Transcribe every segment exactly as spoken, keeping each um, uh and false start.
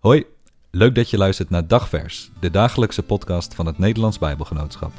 Hoi, leuk dat je luistert naar Dagvers, de dagelijkse podcast van het Nederlands Bijbelgenootschap.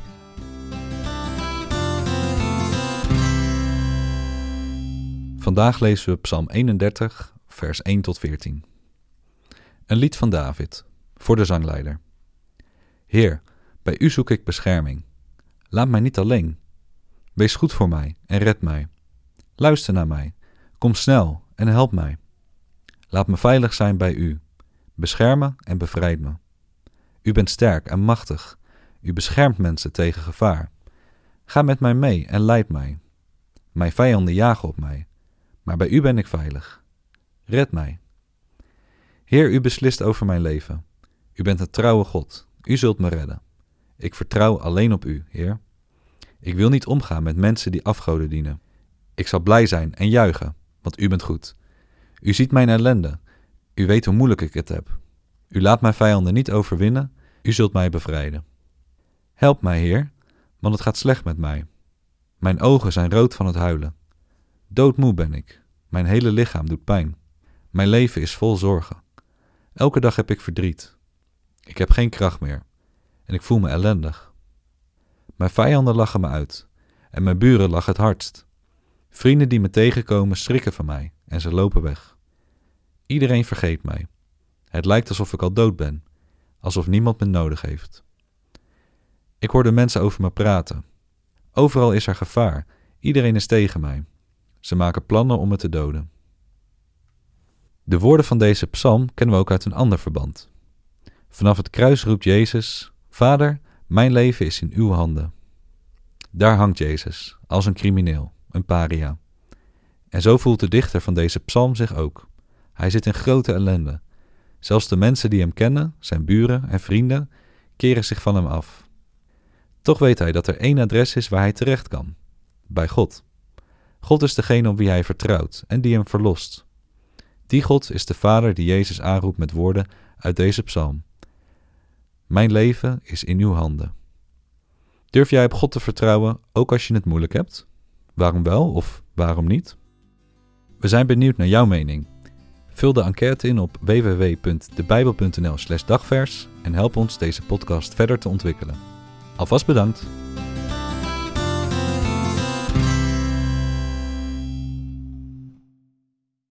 Vandaag lezen we Psalm eenendertig, vers één tot veertien. Een lied van David, voor de zangleider. Heer, bij u zoek ik bescherming. Laat mij niet alleen. Wees goed voor mij en red mij. Luister naar mij. Kom snel en help mij. Laat me veilig zijn bij u. Bescherm me en bevrijd me. U bent sterk en machtig. U beschermt mensen tegen gevaar. Ga met mij mee en leid mij. Mijn vijanden jagen op mij, maar bij u ben ik veilig. Red mij. Heer, u beslist over mijn leven. U bent een trouwe God. U zult me redden. Ik vertrouw alleen op u, Heer. Ik wil niet omgaan met mensen die afgoden dienen. Ik zal blij zijn en juichen, want u bent goed. U ziet mijn ellende. U weet hoe moeilijk ik het heb. U laat mijn vijanden niet overwinnen. U zult mij bevrijden. Help mij, Heer, want het gaat slecht met mij. Mijn ogen zijn rood van het huilen. Doodmoe ben ik. Mijn hele lichaam doet pijn. Mijn leven is vol zorgen. Elke dag heb ik verdriet. Ik heb geen kracht meer en ik voel me ellendig. Mijn vijanden lachen me uit en mijn buren lachen het hardst. Vrienden die me tegenkomen schrikken van mij en ze lopen weg. Iedereen vergeet mij. Het lijkt alsof ik al dood ben, alsof niemand me nodig heeft. Ik hoor de mensen over me praten. Overal is er gevaar. Iedereen is tegen mij. Ze maken plannen om me te doden. De woorden van deze psalm kennen we ook uit een ander verband. Vanaf het kruis roept Jezus: Vader, mijn leven is in uw handen. Daar hangt Jezus, als een crimineel, een paria. En zo voelt de dichter van deze psalm zich ook. Hij zit in grote ellende. Zelfs de mensen die hem kennen, zijn buren en vrienden, keren zich van hem af. Toch weet hij dat er één adres is waar hij terecht kan: bij God. God is degene op wie hij vertrouwt en die hem verlost. Die God is de Vader die Jezus aanroept met woorden uit deze psalm. Mijn leven is in uw handen. Durf jij op God te vertrouwen, ook als je het moeilijk hebt? Waarom wel of waarom niet? We zijn benieuwd naar jouw mening. Vul de enquête in op w w w punt debijbel punt n l slash dagvers en help ons deze podcast verder te ontwikkelen. Alvast bedankt!